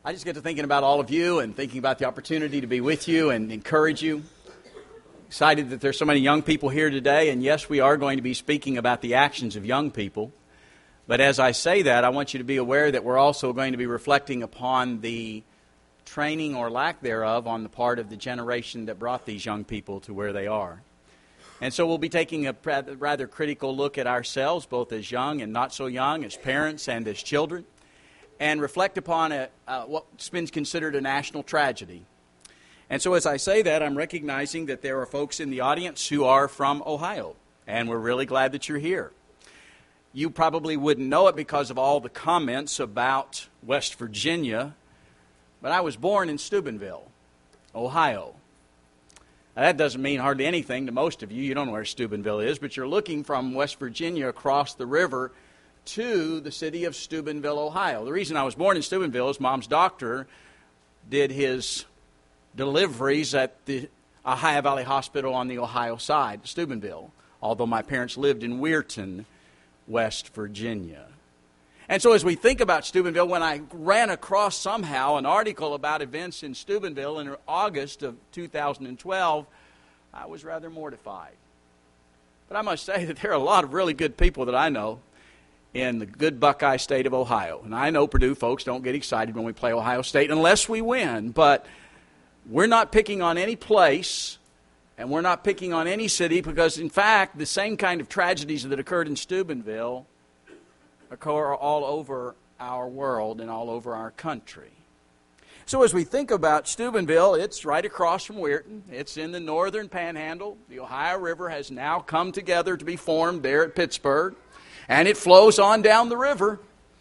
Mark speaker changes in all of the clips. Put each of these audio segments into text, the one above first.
Speaker 1: I just get to thinking about all of you and thinking about the opportunity to be with you and encourage you. Excited that there's so many young people here today, and yes, we are going to be speaking about the actions of young people. But as I say that, I want you to be aware that we're also going to be reflecting upon the training or lack thereof on the part of the generation that brought these young people to where they are. And so we'll be taking a rather critical look at ourselves, both as young and not so young, as parents and as children, and reflect upon what's been considered a national tragedy. And so as I say that, I'm recognizing that there are folks in the audience who are from Ohio, and we're really glad that you're here. You probably wouldn't know it because of all the comments about West Virginia, but I was born in Steubenville, Ohio. Now, that doesn't mean hardly anything to most of you. You don't know where Steubenville is, but you're looking from West Virginia across the river to the city of Steubenville, Ohio. The reason I was born in Steubenville is Mom's doctor did his deliveries at the Ohio Valley Hospital on the Ohio side, Steubenville, although my parents lived in Weirton, West Virginia. And so as we think about Steubenville, when I ran across somehow an article about events in Steubenville in August of 2012, I was rather mortified. But I must say that there are a lot of really good people that I know in the good Buckeye state of Ohio. And I know Purdue folks don't get excited when we play Ohio State unless we win, but we're not picking on any place, and we're not picking on any city, because, in fact, the same kind of tragedies that occurred in Steubenville occur all over our world and all over our country. So as we think about Steubenville, it's right across from Weirton. It's in the northern panhandle. The Ohio River has now come together to be formed there at Pittsburgh, and it flows on down the river.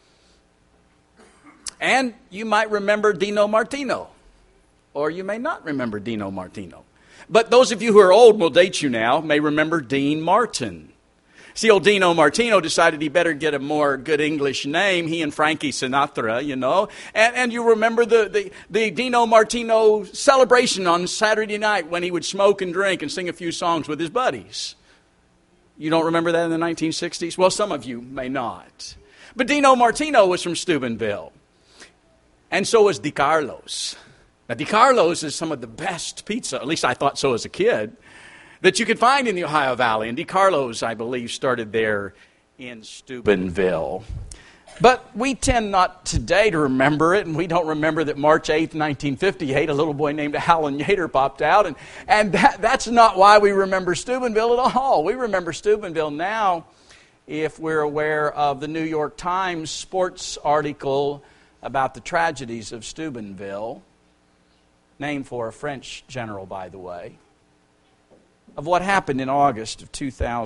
Speaker 1: And you might remember Dino Martino, or you may not remember Dino Martino. But those of you who are old, will date you now, may remember Dean Martin. See, old Dino Martino decided he better get a more good English name, he and Frankie Sinatra, you know. And you remember the Dino Martino celebration on Saturday night when he would smoke and drink and sing a few songs with his buddies. You don't remember that in the 1960s? Well, some of you may not. But Dino Martino was from Steubenville. And so was DiCarlo's. Now, DiCarlo's is some of the best pizza, at least I thought so as a kid, that you could find in the Ohio Valley. And DiCarlo's, I believe, started there in Steubenville. But we tend not today to remember it, and we don't remember that March 8th, 1958, a little boy named Alan Yater popped out. And that's not why we remember Steubenville at all. We remember Steubenville now if we're aware of the New York Times sports article about the tragedies of Steubenville, named for a French general, by the way, of what happened in August of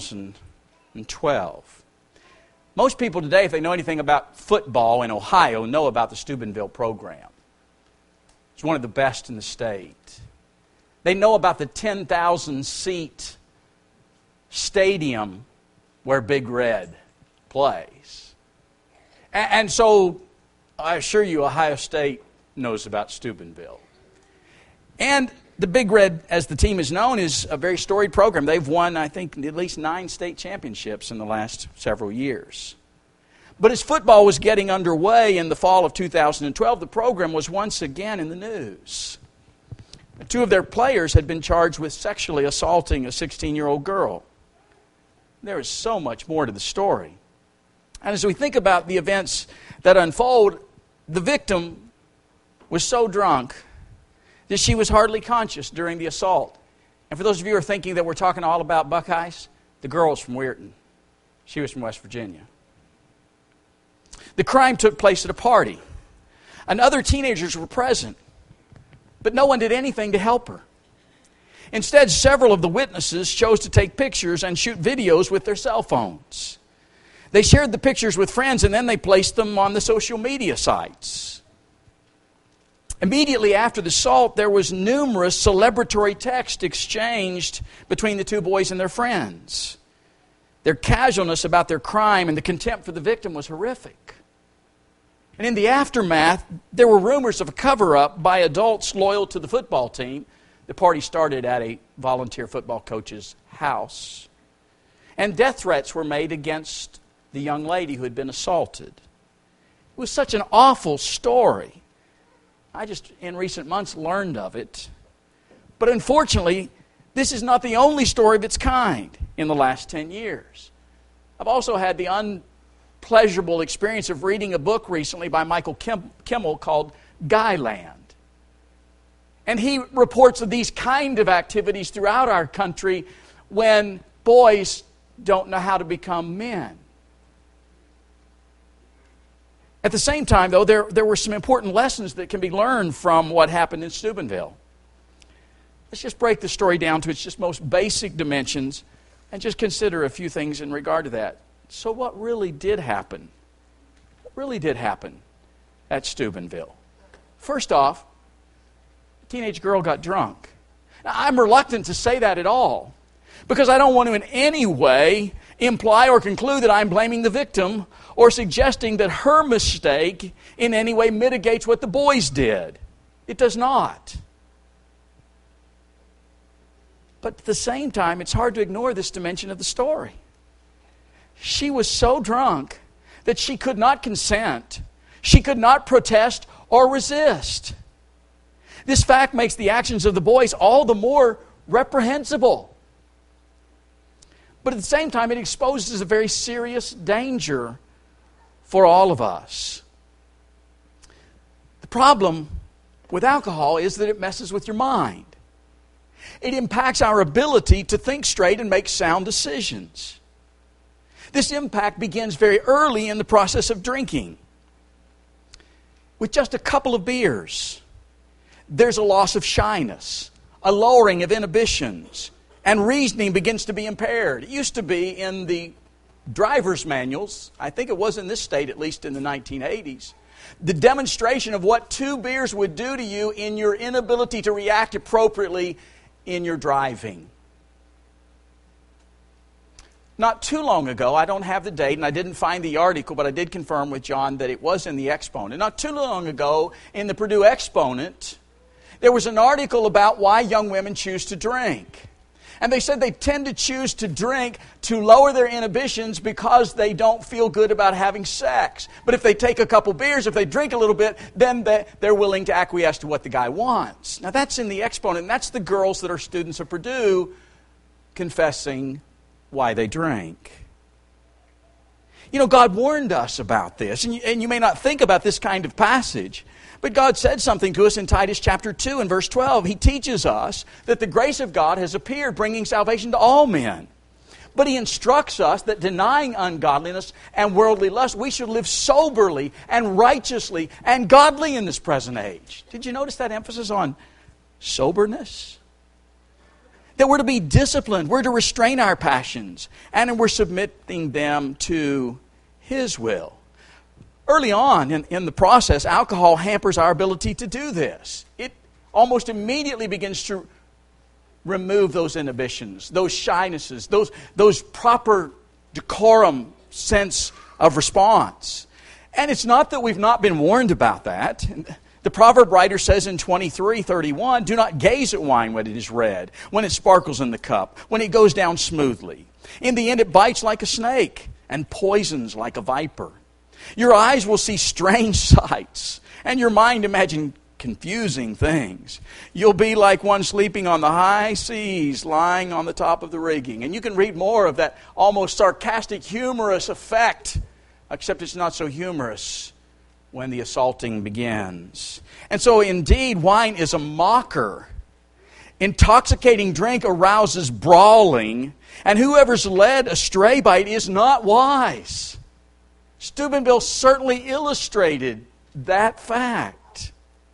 Speaker 1: 2012. Most people today, if they know anything about football in Ohio, know about the Steubenville program. It's one of the best in the state. They know about the 10,000-seat stadium where Big Red plays. And so, I assure you, Ohio State knows about Steubenville. And the Big Red, as the team is known, is a very storied program. They've won, I think, at least 9 state championships in the last several years. But as football was getting underway in the fall of 2012, the program was once again in the news. 2 of their players had been charged with sexually assaulting a 16-year-old girl. There is so much more to the story. And as we think about the events that unfold, the victim was so drunk that she was hardly conscious during the assault. And for those of you who are thinking that we're talking all about Buckeyes, the girl was from Weirton. She was from West Virginia. The crime took place at a party, and other teenagers were present, but no one did anything to help her. Instead, several of the witnesses chose to take pictures and shoot videos with their cell phones. They shared the pictures with friends, and then they placed them on the social media sites. Immediately after the assault, there was numerous celebratory text exchanged between the 2 boys and their friends. Their casualness about their crime and the contempt for the victim was horrific. And in the aftermath, there were rumors of a cover-up by adults loyal to the football team. The party started at a volunteer football coach's house. And death threats were made against the young lady who had been assaulted. It was such an awful story I just, in recent months, learned of it. But unfortunately, this is not the only story of its kind in the last 10 years. I've also had the unpleasurable experience of reading a book recently by Michael Kimmel called Guyland. And he reports of these kind of activities throughout our country when boys don't know how to become men. At the same time, though, there were some important lessons that can be learned from what happened in Steubenville. Let's just break the story down to its just most basic dimensions and just consider a few things in regard to that. So what really did happen? What really did happen at Steubenville? First off, a teenage girl got drunk. Now, I'm reluctant to say that at all because I don't want to in any way imply or conclude that I'm blaming the victim or suggesting that her mistake in any way mitigates what the boys did. It does not. But at the same time, it's hard to ignore this dimension of the story. She was so drunk that she could not consent. She could not protest or resist. This fact makes the actions of the boys all the more reprehensible. But at the same time, it exposes a very serious danger for all of us. The problem with alcohol is that it messes with your mind. It impacts our ability to think straight and make sound decisions. This impact begins very early in the process of drinking. With just a couple of beers, there's a loss of shyness, a lowering of inhibitions, and reasoning begins to be impaired. It used to be in the driver's manuals, I think it was in this state at least in the 1980s, the demonstration of what 2 beers would do to you in your inability to react appropriately in your driving. Not too long ago, I don't have the date and I didn't find the article, but I did confirm with John that it was in the Exponent. Not too long ago, in the Purdue Exponent, there was an article about why young women choose to drink. And they said they tend to choose to drink to lower their inhibitions because they don't feel good about having sex. But if they take a couple beers, if they drink a little bit, then they're willing to acquiesce to what the guy wants. Now that's in the Exponent, and that's the girls that are students of Purdue confessing why they drink. You know, God warned us about this, and you may not think about this kind of passage, but God said something to us in Titus chapter 2 and verse 12. He teaches us that the grace of God has appeared, bringing salvation to all men. But He instructs us that denying ungodliness and worldly lust, we should live soberly and righteously and godly in this present age. Did you notice that emphasis on soberness? That we're to be disciplined, we're to restrain our passions, and we're submitting them to His will. Early on in the process, alcohol hampers our ability to do this. It almost immediately begins to remove those inhibitions, those shynesses, those proper decorum sense of response. And it's not that we've not been warned about that. The proverb writer says in 23:31, do not gaze at wine when it is red, when it sparkles in the cup, when it goes down smoothly. In the end it bites like a snake and poisons like a viper. Your eyes will see strange sights, and your mind imagine confusing things. You'll be like one sleeping on the high seas, lying on the top of the rigging. And you can read more of that almost sarcastic, humorous effect, except it's not so humorous when the assaulting begins. And so indeed, wine is a mocker. Intoxicating drink arouses brawling, and whoever's led astray by it is not wise. Steubenville certainly illustrated that fact.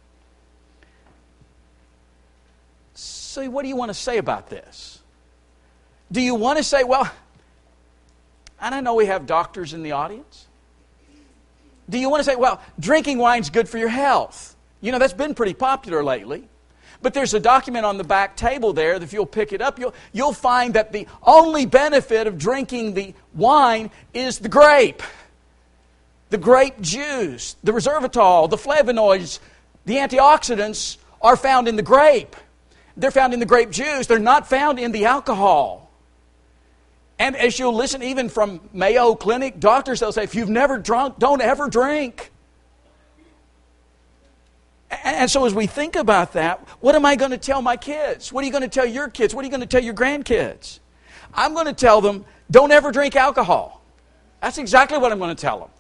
Speaker 1: So what do you want to say about this? Do you want to say, well, and I know we have doctors in the audience. Do you want to say, well, drinking wine's good for your health? You know, that's been pretty popular lately. But there's a document on the back table there that if you'll pick it up, you'll find that the only benefit of drinking the wine is the grape. The grape juice, the resveratrol, the flavonoids, the antioxidants are found in the grape. They're found in the grape juice. They're not found in the alcohol. And as you'll listen even from Mayo Clinic, doctors, they'll say, if you've never drunk, don't ever drink. And so as we think about that, what am I going to tell my kids? What are you going to tell your kids? What are you going to tell your grandkids? I'm going to tell them, don't ever drink alcohol. That's exactly what I'm going to tell them.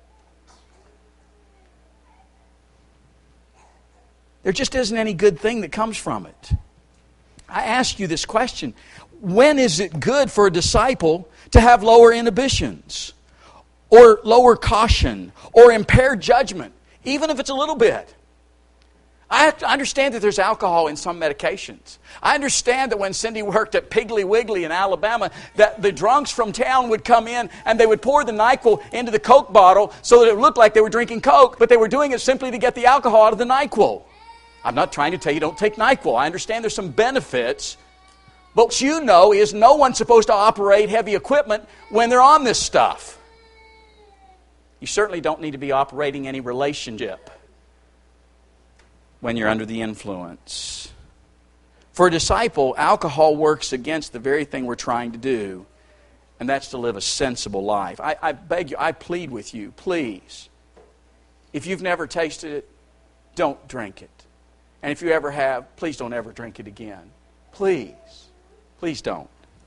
Speaker 1: There just isn't any good thing that comes from it. I ask you this question. When is it good for a disciple to have lower inhibitions or lower caution or impaired judgment, even if it's a little bit? I understand that there's alcohol in some medications. I understand that when Cindy worked at Piggly Wiggly in Alabama, that the drunks from town would come in and they would pour the NyQuil into the Coke bottle so that it looked like they were drinking Coke, but they were doing it simply to get the alcohol out of the NyQuil. I'm not trying to tell you don't take NyQuil. I understand there's some benefits. But what you know is no one's supposed to operate heavy equipment when they're on this stuff. You certainly don't need to be operating any relationship when you're under the influence. For a disciple, alcohol works against the very thing we're trying to do, and that's to live a sensible life. I beg you, I plead with you, please. If you've never tasted it, don't drink it. And if you ever have, please don't ever drink it again. Please. Please don't.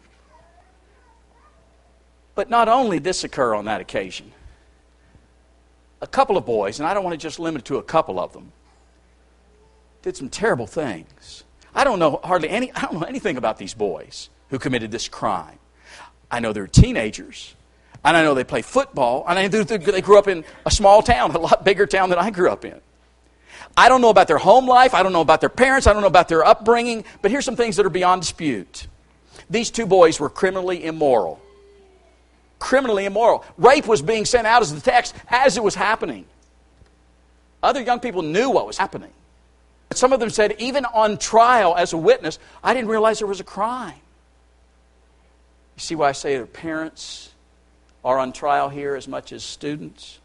Speaker 1: But not only did this occur on that occasion, a couple of boys, and I don't want to just limit it to a couple of them, did some terrible things. I don't know anything about these boys who committed this crime. I know they're teenagers, and I know they play football, and I know they grew up in a small town, a lot bigger town than I grew up in. I don't know about their home life, I don't know about their parents, I don't know about their upbringing, but here's some things that are beyond dispute. These two boys were criminally immoral. Criminally immoral. Rape was being sent out as the text as it was happening. Other young people knew what was happening. Some of them said, even on trial as a witness, I didn't realize there was a crime. You see why I say their parents are on trial here as much as students?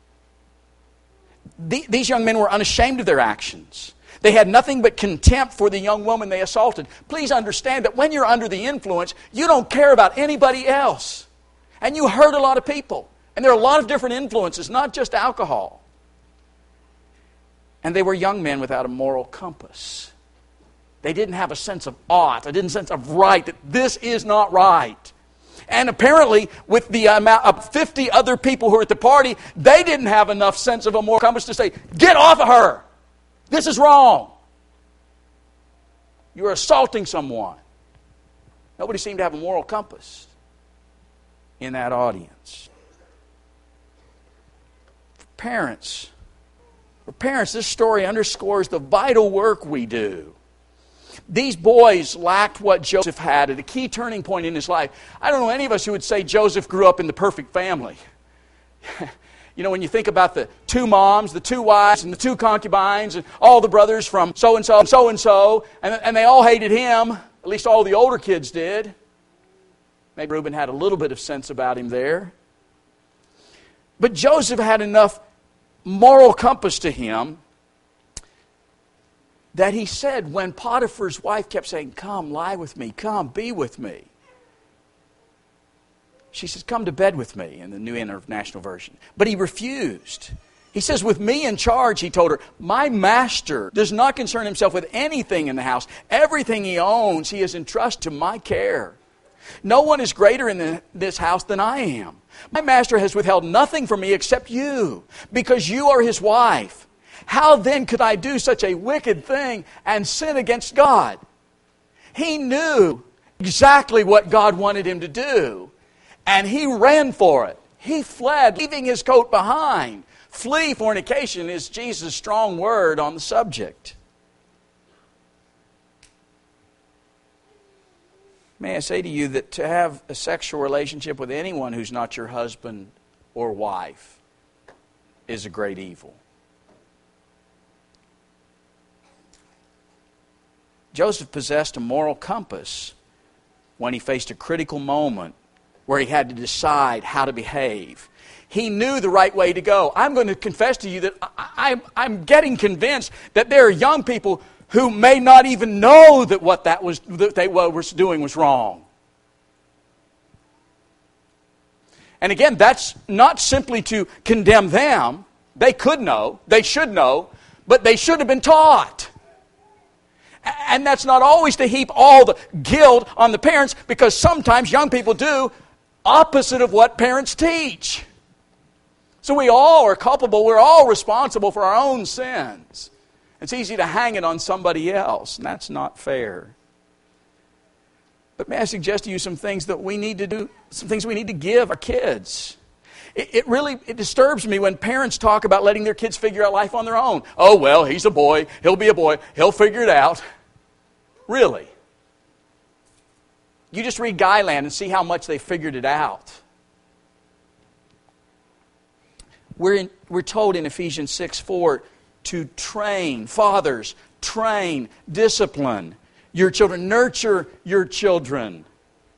Speaker 1: These young men were unashamed of their actions. They had nothing but contempt for the young woman they assaulted. Please understand that when you're under the influence, you don't care about anybody else. And you hurt a lot of people. And there are a lot of different influences, not just alcohol. And they were young men without a moral compass. They didn't have a sense of ought, they didn't sense of right, that this is not right. And apparently, with the amount of 50 other people who were at the party, they didn't have enough sense of a moral compass to say, get off of her. This is wrong. You're assaulting someone. Nobody seemed to have a moral compass in that audience. For parents, this story underscores the vital work we do. These boys lacked what Joseph had at a key turning point in his life. I don't know any of us who would say Joseph grew up in the perfect family. You know, when you think about the two moms, the two wives, and the two concubines, and all the brothers from so-and-so and so-and-so, and they all hated him, at least all the older kids did. Maybe Reuben had a little bit of sense about him there. But Joseph had enough moral compass to him that he said, when Potiphar's wife kept saying, come, lie with me, come, be with me. She says, come to bed with me, in the New International Version. But he refused. He says, with me in charge, he told her, my master does not concern himself with anything in the house. Everything he owns, he has entrusted to my care. No one is greater in this house than I am. My master has withheld nothing from me except you, because you are his wife. How then could I do such a wicked thing and sin against God? He knew exactly what God wanted him to do, and he ran for it. He fled, leaving his coat behind. Flee fornication is Jesus' strong word on the subject. May I say to you that to have a sexual relationship with anyone who's not your husband or wife is a great evil. Joseph possessed a moral compass when he faced a critical moment where he had to decide how to behave. He knew the right way to go. I'm going to confess to you that I'm getting convinced that there are young people who may not even know that what they were doing was wrong. And again, that's not simply to condemn them. They could know, they should know, but they should have been taught. And that's not always to heap all the guilt on the parents, because sometimes young people do opposite of what parents teach. So we all are culpable. We're all responsible for our own sins. It's easy to hang it on somebody else, and that's not fair. But may I suggest to you some things that we need to do, some things we need to give our kids. It really disturbs me when parents talk about letting their kids figure out life on their own. Oh, well, he's a boy. He'll be a boy. He'll figure it out. Really? You just read Guyland and see how much they figured it out. We're told in Ephesians 6:4 to train, fathers, train, discipline your children, nurture your children.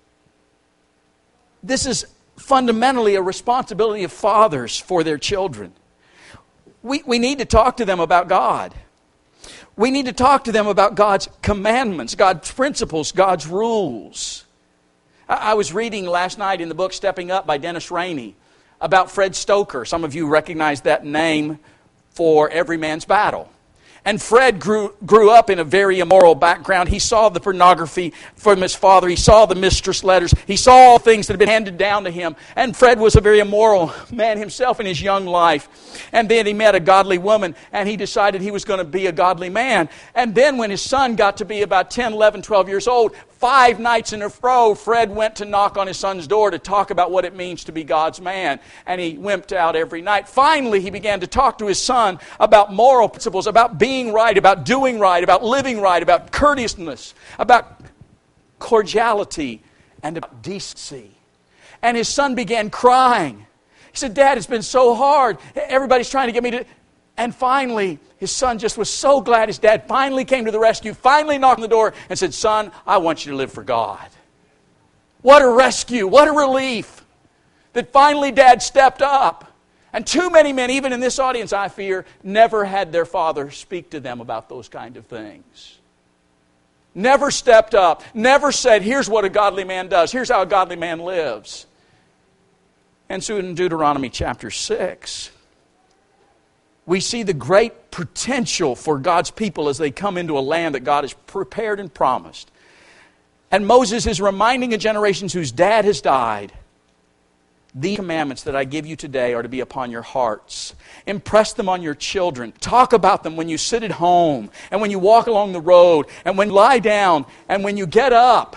Speaker 1: This is fundamentally a responsibility of fathers for their children. We need to talk to them about God. We need to talk to them about God's commandments, God's principles, God's rules. I was reading last night in the book Stepping Up by Dennis Rainey about Fred Stoker. Some of you recognize that name for Every Man's Battle. And Fred grew up in a very immoral background. He saw the pornography from his father. He saw the mistress letters. He saw all things that had been handed down to him. And Fred was a very immoral man himself in his young life. And then he met a godly woman, and he decided he was going to be a godly man. And then when his son got to be about 10, 11, 12 years old, 5 nights in a row, Fred went to knock on his son's door to talk about what it means to be God's man. And he wimped out every night. Finally, he began to talk to his son about moral principles, about being right, about doing right, about living right, about courteousness, about cordiality, and about decency. And his son began crying. He said, "Dad, it's been so hard. Everybody's trying to get me to..." And finally, his son just was so glad his dad finally came to the rescue, finally knocked on the door and said, "Son, I want you to live for God." What a rescue, what a relief that finally Dad stepped up. And too many men, even in this audience, I fear, never had their father speak to them about those kind of things. Never stepped up, never said, "Here's what a godly man does, here's how a godly man lives." And so in Deuteronomy chapter 6, we see the great potential for God's people as they come into a land that God has prepared and promised. And Moses is reminding a generation whose dad has died, "These commandments that I give you today are to be upon your hearts. Impress them on your children. Talk about them when you sit at home, and when you walk along the road, and when you lie down, and when you get up.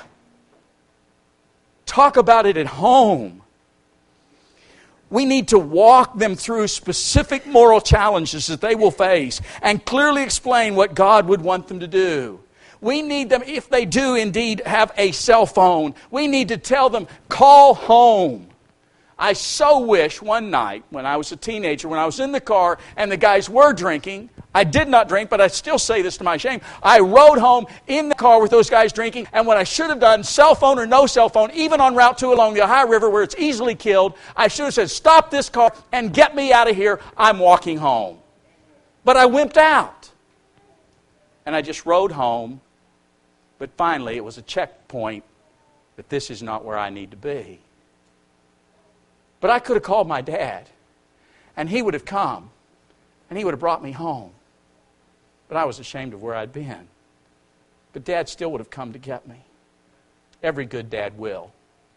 Speaker 1: Talk about it at home." We need to walk them through specific moral challenges that they will face and clearly explain what God would want them to do. We need them, if they do indeed have a cell phone, we need to tell them, "Call home." I so wish one night when I was a teenager, when I was in the car and the guys were drinking, I did not drink, but I still say this to my shame, I rode home in the car with those guys drinking, and what I should have done, cell phone or no cell phone, even on Route 2 along the Ohio River where it's easily killed, I should have said, "Stop this car and get me out of here. I'm walking home." But I wimped out. And I just rode home, but finally it was a checkpoint that this is not where I need to be. But I could have called my dad, and he would have come, and he would have brought me home. But I was ashamed of where I'd been. But Dad still would have come to get me. Every good dad will.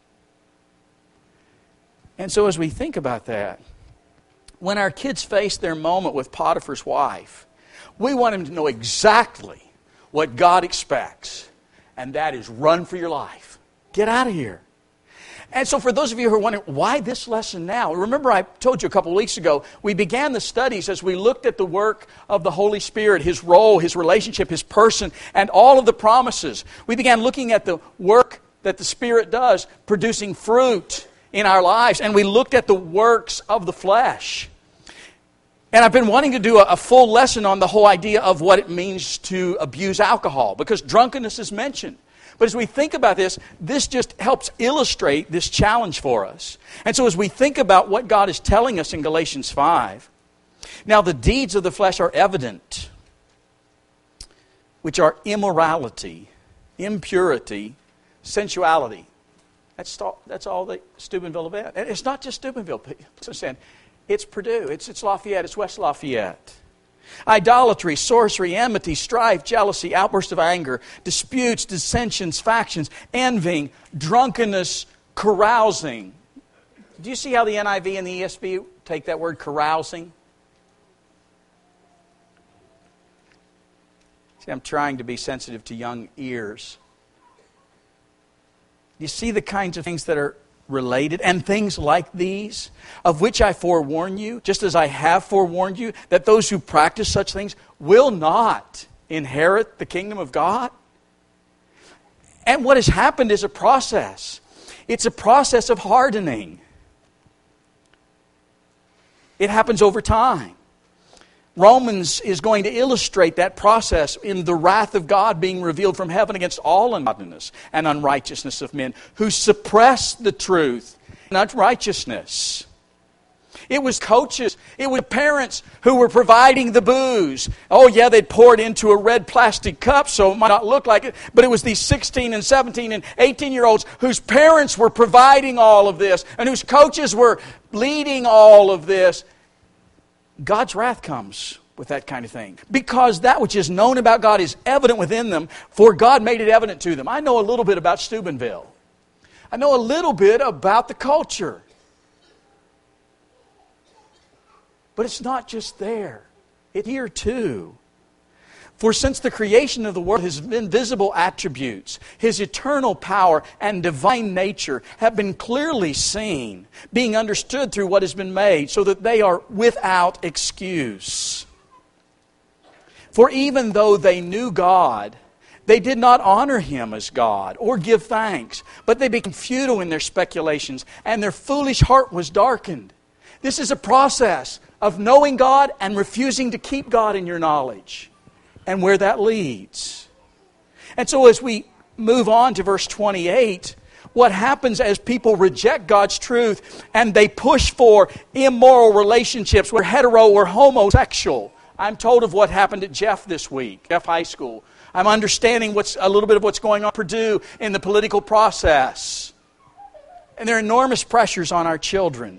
Speaker 1: And so as we think about that, when our kids face their moment with Potiphar's wife, we want them to know exactly what God expects, and that is run for your life. Get out of here. And so for those of you who are wondering, why this lesson now? Remember I told you a couple of weeks ago, we began the studies as we looked at the work of the Holy Spirit, His role, His relationship, His person, and all of the promises. We began looking at the work that the Spirit does, producing fruit in our lives. And we looked at the works of the flesh. And I've been wanting to do a full lesson on the whole idea of what it means to abuse alcohol, because drunkenness is mentioned. But as we think about this, this just helps illustrate this challenge for us. And so as we think about what God is telling us in Galatians 5, now the deeds of the flesh are evident, which are immorality, impurity, sensuality. That's all the Steubenville event. And it's not just Steubenville. Please understand, it's Purdue, it's Lafayette, it's West Lafayette. Idolatry, sorcery, enmity, strife, jealousy, outbursts of anger, disputes, dissensions, factions, envying, drunkenness, carousing. Do you see how the NIV and the ESV take that word carousing? See, I'm trying to be sensitive to young ears. You see the kinds of things that are related, and things like these, of which I forewarn you, just as I have forewarned you, that those who practice such things will not inherit the kingdom of God. And what has happened is a process. It's a process of hardening. It happens over time. Romans is going to illustrate that process in the wrath of God being revealed from heaven against all ungodliness and unrighteousness of men who suppress the truth and unrighteousness. It was coaches, it was parents who were providing the booze. Oh yeah, they'd pour it into a red plastic cup so it might not look like it, but it was these 16 and 17 and 18-year-olds whose parents were providing all of this and whose coaches were leading all of this. God's wrath comes with that kind of thing. Because that which is known about God is evident within them, for God made it evident to them. I know a little bit about Steubenville. I know a little bit about the culture. But it's not just there. It's here too. For since the creation of the world, His invisible attributes, His eternal power and divine nature have been clearly seen, being understood through what has been made, so that they are without excuse. For even though they knew God, they did not honor Him as God or give thanks, but they became futile in their speculations, and their foolish heart was darkened. This is a process of knowing God and refusing to keep God in your knowledge, and where that leads. And so as we move on to verse 28, what happens as people reject God's truth and they push for immoral relationships, whether hetero or homosexual. I'm told of what happened at Jeff this week, Jeff High School. I'm understanding a little bit of what's going on at Purdue in the political process. And there are enormous pressures on our children.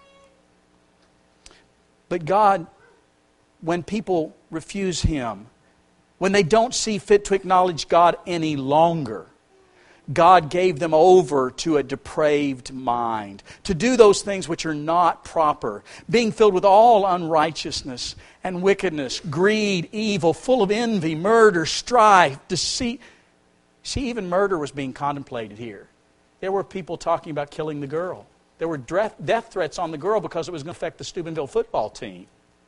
Speaker 1: But God, when people refuse Him, when they don't see fit to acknowledge God any longer, God gave them over to a depraved mind, to do those things which are not proper, being filled with all unrighteousness and wickedness, greed, evil, full of envy, murder, strife, deceit. See, even murder was being contemplated here. There were people talking about killing the girl. There were death threats on the girl because it was going to affect the Steubenville football team.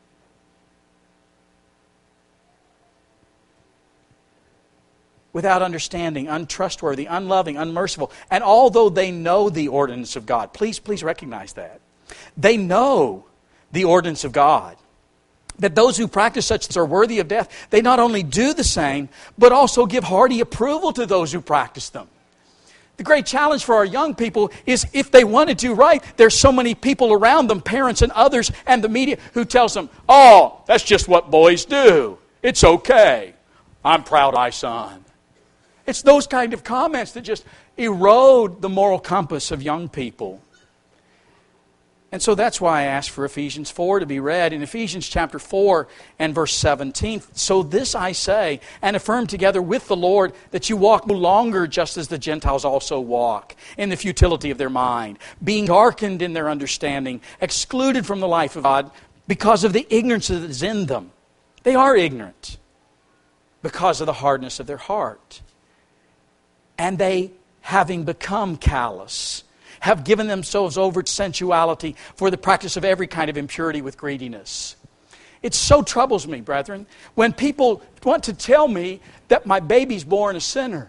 Speaker 1: Without understanding, untrustworthy, unloving, unmerciful. And although they know the ordinance of God, please recognize that. They know the ordinance of God. That those who practice such things are worthy of death. They not only do the same, but also give hearty approval to those who practice them. The great challenge for our young people is if they want to do right, there's so many people around them, parents and others, and the media, who tells them, oh, that's just what boys do. It's okay. I'm proud of my son. It's those kind of comments that just erode the moral compass of young people. And so that's why I asked for Ephesians 4 to be read. In Ephesians chapter 4 and verse 17, so this I say, and affirm together with the Lord, that you walk no longer just as the Gentiles also walk, in the futility of their mind, being darkened in their understanding, excluded from the life of God because of the ignorance that is in them. They are ignorant because of the hardness of their heart. And they, having become callous, have given themselves over to sensuality for the practice of every kind of impurity with greediness. It so troubles me, brethren, when people want to tell me that my baby's born a sinner.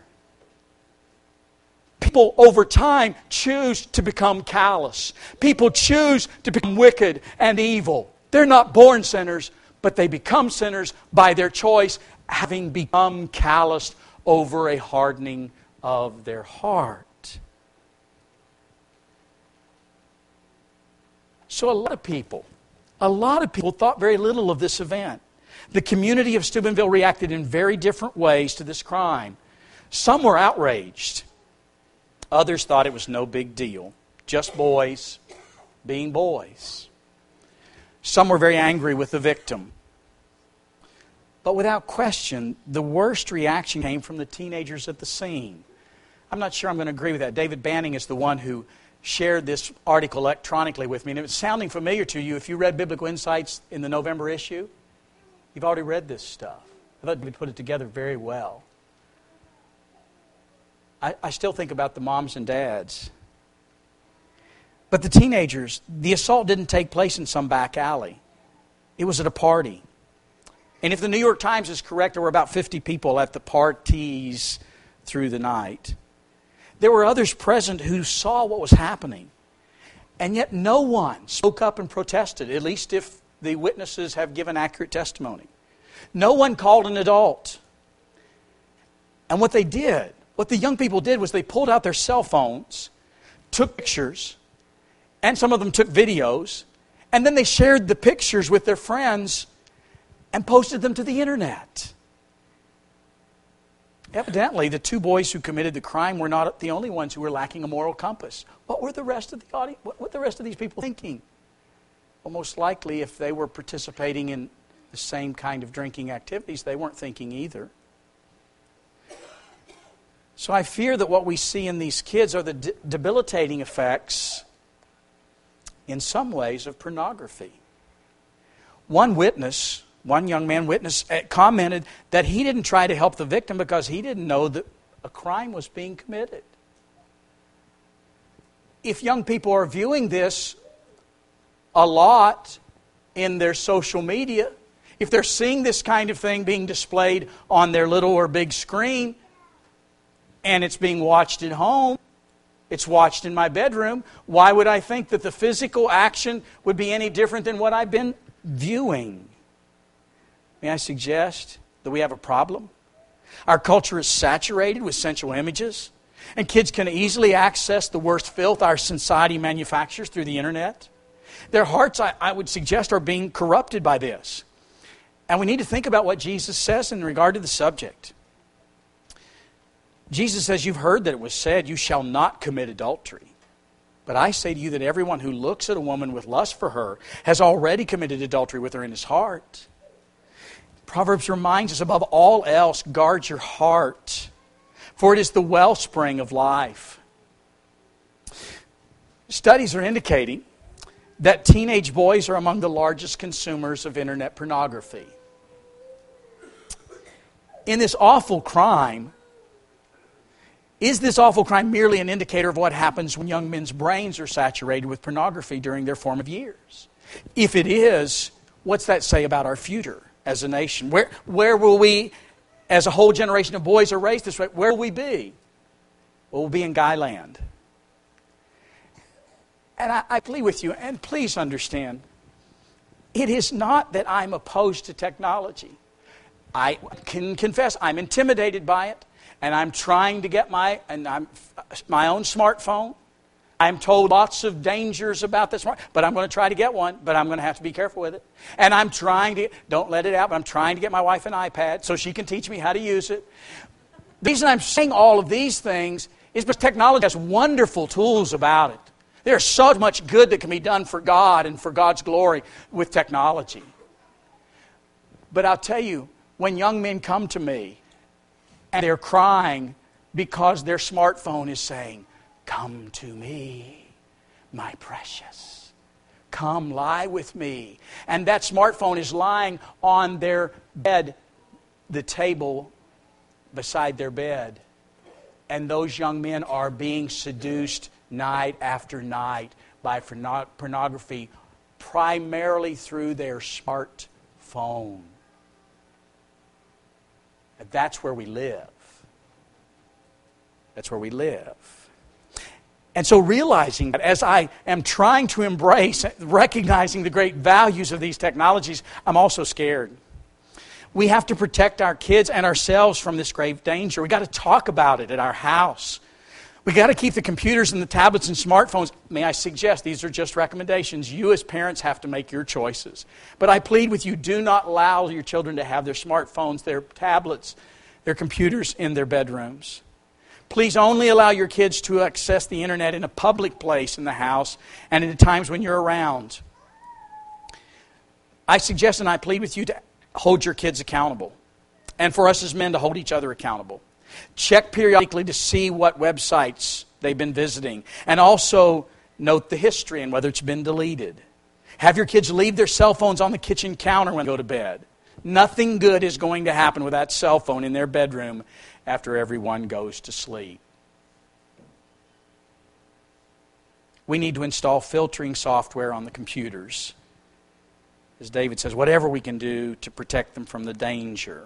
Speaker 1: People over time choose to become callous. People choose to become wicked and evil. They're not born sinners, but they become sinners by their choice, having become calloused over a hardening of their heart. So a lot of people thought very little of this event. The community of Steubenville reacted in very different ways to this crime. Some were outraged. Others thought it was no big deal. Just boys being boys. Some were very angry with the victim. But without question, the worst reaction came from the teenagers at the scene. I'm not sure I'm going to agree with that. David Banning is the one who shared this article electronically with me. And if it's sounding familiar to you, if you read Biblical Insights in the November issue, you've already read this stuff. I thought we put it together very well. I still think about the moms and dads. But the teenagers, the assault didn't take place in some back alley. It was at a party. And if the New York Times is correct, there were about 50 people at the parties through the night. There were others present who saw what was happening. And yet no one spoke up and protested, at least if the witnesses have given accurate testimony. No one called an adult. And what the young people did was they pulled out their cell phones, took pictures, and some of them took videos, and then they shared the pictures with their friends and posted them to the internet. Evidently, the two boys who committed the crime were not the only ones who were lacking a moral compass. What were the rest of the audience? What were the rest of these people thinking? Well, most likely, if they were participating in the same kind of drinking activities, they weren't thinking either. So I fear that what we see in these kids are the debilitating effects, in some ways, of pornography. One young man commented that he didn't try to help the victim because he didn't know that a crime was being committed. If young people are viewing this a lot in their social media, if they're seeing this kind of thing being displayed on their little or big screen, and it's being watched at home, it's watched in my bedroom, why would I think that the physical action would be any different than what I've been viewing? May I suggest that we have a problem? Our culture is saturated with sensual images, and kids can easily access the worst filth our society manufactures through the internet. Their hearts, I would suggest, are being corrupted by this. And we need to think about what Jesus says in regard to the subject. Jesus says, "You've heard that it was said, 'You shall not commit adultery.' But I say to you that everyone who looks at a woman with lust for her has already committed adultery with her in his heart." Proverbs reminds us, above all else, guard your heart, for it is the wellspring of life. Studies are indicating that teenage boys are among the largest consumers of internet pornography. In this awful crime, is this awful crime merely an indicator of what happens when young men's brains are saturated with pornography during their formative years? If it is, what's that say about our future as a nation? Where will we, as a whole generation of boys are raised this way, where will we be? Well, we'll be in Guyland. And I plead with you, and please understand, it is not that I'm opposed to technology. I can confess I'm intimidated by it. And I'm trying to get my own smartphone. I'm told lots of dangers about this, but I'm going to try to get one, but I'm going to have to be careful with it. And I'm trying to, don't let it out, but I'm trying to get my wife an iPad so she can teach me how to use it. The reason I'm saying all of these things is because technology has wonderful tools about it. There's so much good that can be done for God and for God's glory with technology. But I'll tell you, when young men come to me, and they're crying because their smartphone is saying, "Come to me, my precious. Come lie with me." And that smartphone is lying on their bed, the table beside their bed. And those young men are being seduced night after night by pornography, primarily through their smartphone. That's where we live. That's where we live. And so realizing that as I am trying to embrace, recognizing the great values of these technologies, I'm also scared. We have to protect our kids and ourselves from this grave danger. We've got to talk about it at our house. We've got to keep the computers and the tablets and smartphones. May I suggest, these are just recommendations. You as parents have to make your choices. But I plead with you, do not allow your children to have their smartphones, their tablets, their computers in their bedrooms. Please only allow your kids to access the internet in a public place in the house and at times when you're around. I suggest and I plead with you to hold your kids accountable. And for us as men to hold each other accountable. Check periodically to see what websites they've been visiting. And also note the history and whether it's been deleted. Have your kids leave their cell phones on the kitchen counter when they go to bed. Nothing good is going to happen with that cell phone in their bedroom after everyone goes to sleep. We need to install filtering software on the computers. As David says, whatever we can do to protect them from the danger.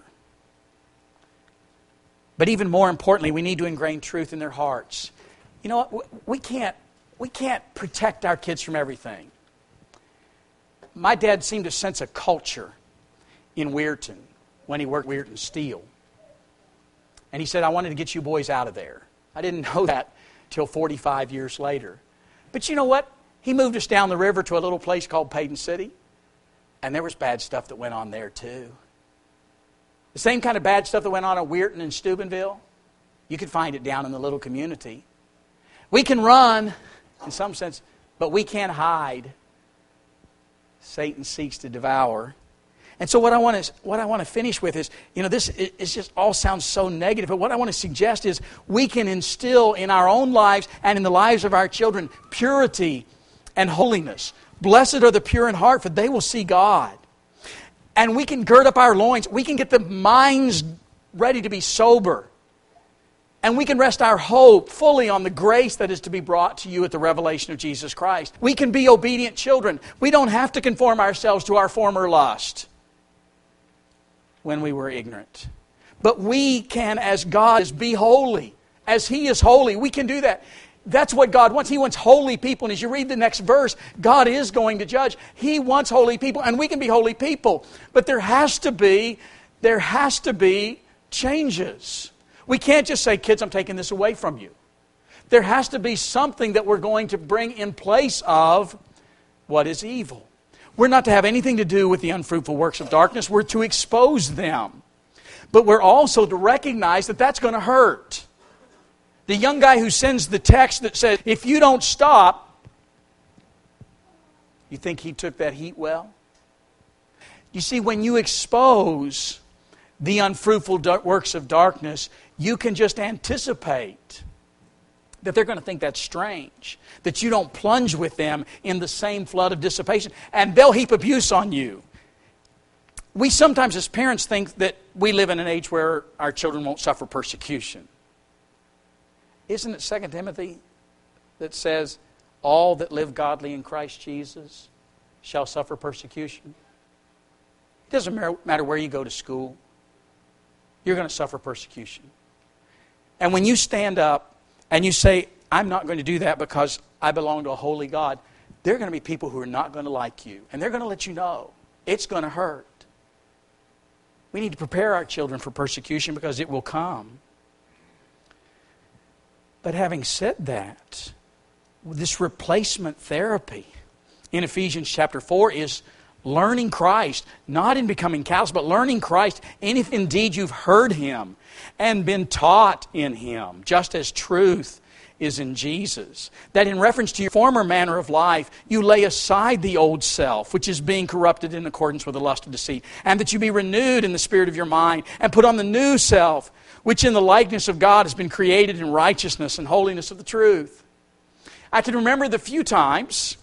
Speaker 1: But even more importantly, we need to ingrain truth in their hearts. You know what? We can't protect our kids from everything. My dad seemed to sense a culture in Weirton when he worked Weirton Steel. And he said, I wanted to get you boys out of there. I didn't know that till 45 years later. But you know what? He moved us down the river to a little place called Payton City. And there was bad stuff that went on there too. The same kind of bad stuff that went on at Weirton and Steubenville, you could find it down in the little community. We can run, in some sense, but we can't hide. Satan seeks to devour. And so what I want to finish with is, this is just all sounds so negative, but what I want to suggest is we can instill in our own lives and in the lives of our children purity and holiness. Blessed are the pure in heart, for they will see God. And we can gird up our loins. We can get the minds ready to be sober. And we can rest our hope fully on the grace that is to be brought to you at the revelation of Jesus Christ. We can be obedient children. We don't have to conform ourselves to our former lust when we were ignorant. But we can, as God is, be holy. As He is holy, we can do that. That's what God wants. He wants holy people. And as you read the next verse, God is going to judge. He wants holy people, and we can be holy people. But there has to be changes. We can't just say, kids, I'm taking this away from you. There has to be something that we're going to bring in place of what is evil. We're not to have anything to do with the unfruitful works of darkness. We're to expose them. But we're also to recognize that that's going to hurt. The young guy who sends the text that says, if you don't stop, you think he took that heat well? You see, when you expose the unfruitful works of darkness, you can just anticipate that they're going to think that's strange, that you don't plunge with them in the same flood of dissipation, and they'll heap abuse on you. We sometimes as parents think that we live in an age where our children won't suffer persecution. Isn't it 2 Timothy that says, all that live godly in Christ Jesus shall suffer persecution? It doesn't matter where you go to school. You're going to suffer persecution. And when you stand up and you say, I'm not going to do that because I belong to a holy God, there are going to be people who are not going to like you. And they're going to let you know. It's going to hurt. We need to prepare our children for persecution because it will come. But having said that, this replacement therapy in Ephesians chapter 4 is learning Christ, not in becoming callous, but learning Christ, and if indeed you've heard Him and been taught in Him, just as truth is in Jesus. That in reference to your former manner of life, you lay aside the old self, which is being corrupted in accordance with the lust of deceit, and that you be renewed in the spirit of your mind, and put on the new self, which in the likeness of God has been created in righteousness and holiness of the truth. I can remember the few times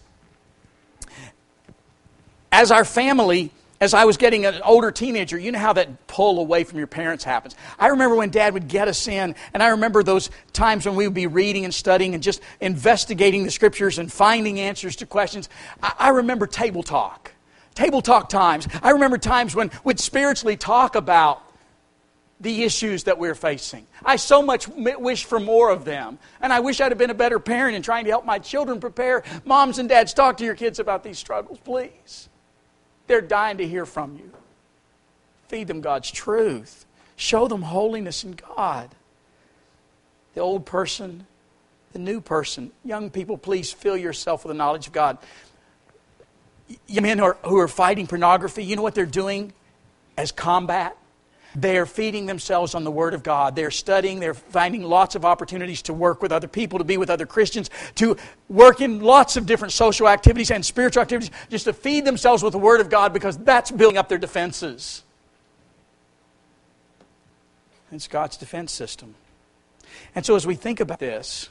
Speaker 1: as our family, as I was getting an older teenager, you know how that pull away from your parents happens. I remember when Dad would get us in, and I remember those times when we would be reading and studying and just investigating the Scriptures and finding answers to questions. I remember table talk times. I remember times when we'd spiritually talk about the issues that we're facing. I so much wish for more of them. And I wish I'd have been a better parent in trying to help my children prepare. Moms and dads, talk to your kids about these struggles, please. They're dying to hear from you. Feed them God's truth. Show them holiness in God. The old person, the new person. Young people, please fill yourself with the knowledge of God. Young men who are fighting pornography, you know what they're doing as combat? They're feeding themselves on the Word of God. They're studying. They're finding lots of opportunities to work with other people, to be with other Christians, to work in lots of different social activities and spiritual activities, just to feed themselves with the Word of God because that's building up their defenses. It's God's defense system. And so as we think about this,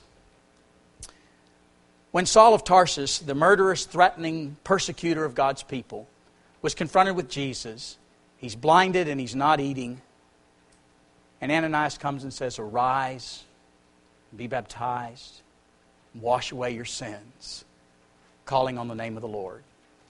Speaker 1: when Saul of Tarsus, the murderous, threatening persecutor of God's people, was confronted with Jesus, he's blinded and he's not eating. And Ananias comes and says, "Arise, be baptized, and wash away your sins," calling on the name of the Lord.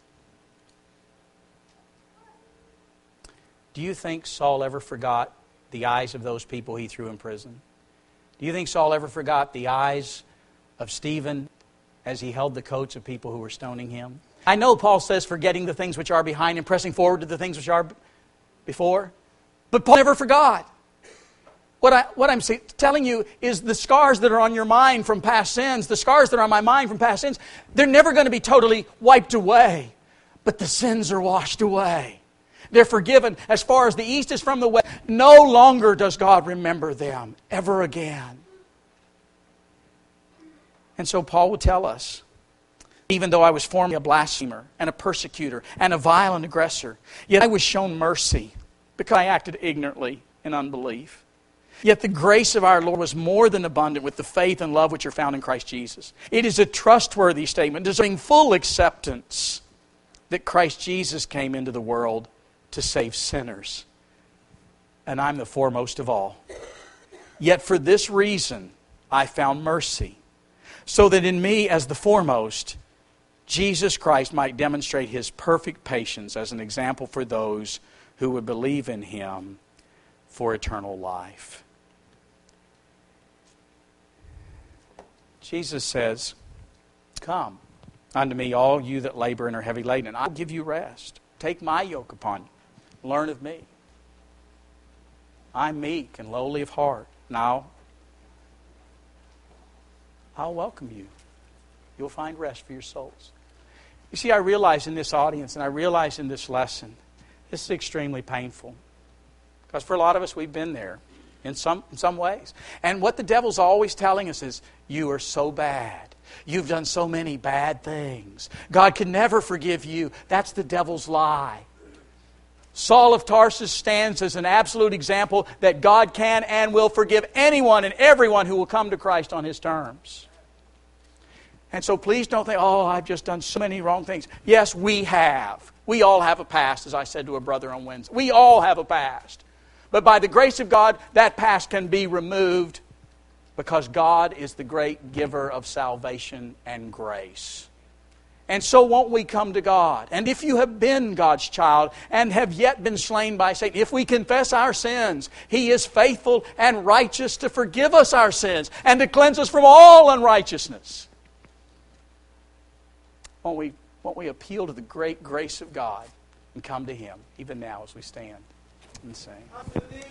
Speaker 1: Do you think Saul ever forgot the eyes of those people he threw in prison? Do you think Saul ever forgot the eyes of Stephen as he held the coats of people who were stoning him? I know Paul says forgetting the things which are behind and pressing forward to the things which are before, but Paul never forgot. What I'm telling you is the scars that are on your mind from past sins, the scars that are on my mind from past sins, they're never going to be totally wiped away, but the sins are washed away. They're forgiven as far as the east is from the west. No longer does God remember them ever again. And so Paul would tell us, even though I was formerly a blasphemer and a persecutor and a violent aggressor, yet I was shown mercy because I acted ignorantly in unbelief. Yet the grace of our Lord was more than abundant with the faith and love which are found in Christ Jesus. It is a trustworthy statement, deserving full acceptance, that Christ Jesus came into the world to save sinners. And I'm the foremost of all. Yet for this reason I found mercy, so that in me as the foremost, Jesus Christ might demonstrate His perfect patience as an example for those who would believe in Him for eternal life. Jesus says, "Come unto me, all you that labor and are heavy laden, and I'll give you rest. Take my yoke upon you. Learn of me. I'm meek and lowly of heart. Now, I'll welcome you. You'll find rest for your souls." You see, I realize in this audience and I realize in this lesson, this is extremely painful. Because for a lot of us, we've been there in some ways. And what the devil's always telling us is, you are so bad. You've done so many bad things. God can never forgive you. That's the devil's lie. Saul of Tarsus stands as an absolute example that God can and will forgive anyone and everyone who will come to Christ on His terms. And so please don't think, "Oh, I've just done so many wrong things." Yes, we have. We all have a past, as I said to a brother on Wednesday. We all have a past. But by the grace of God, that past can be removed because God is the great giver of salvation and grace. And so won't we come to God? And if you have been God's child and have yet been slain by Satan, if we confess our sins, He is faithful and righteous to forgive us our sins and to cleanse us from all unrighteousness. Won't we appeal to the great grace of God and come to Him even now as we stand and sing?